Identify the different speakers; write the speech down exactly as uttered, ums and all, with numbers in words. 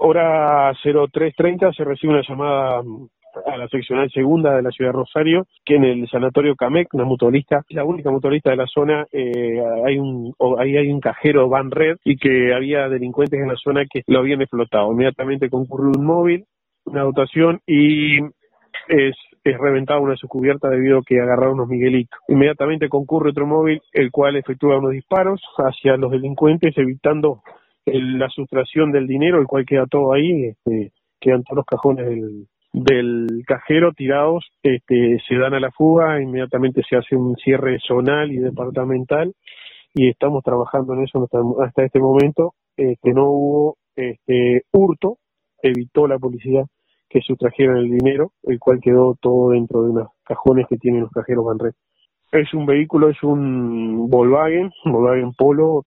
Speaker 1: hora cero tres treinta se recibe una llamada a la seccional segunda de la ciudad de Rosario, que en el sanatorio Camec, una mutualista, la única mutualista de la zona, eh, hay un ahí hay un cajero Van Red y que había delincuentes en la zona que lo habían explotado. Inmediatamente concurrió un móvil, una dotación y es, es reventada una de sus cubiertas debido a que agarraron unos miguelitos. Inmediatamente concurre otro móvil, el cual efectúa unos disparos hacia los delincuentes, evitando el, la sustracción del dinero, el cual queda todo ahí, este, quedan todos los cajones del del cajero tirados, este, se dan a la fuga, inmediatamente se hace un cierre zonal y departamental y estamos trabajando en eso hasta, hasta este momento. Este, no hubo este, hurto, evitó la policía que sustrajeran el dinero, el cual quedó todo dentro de unos cajones que tienen los cajeros Van Red. Es un vehículo, es un Volkswagen, Volkswagen Polo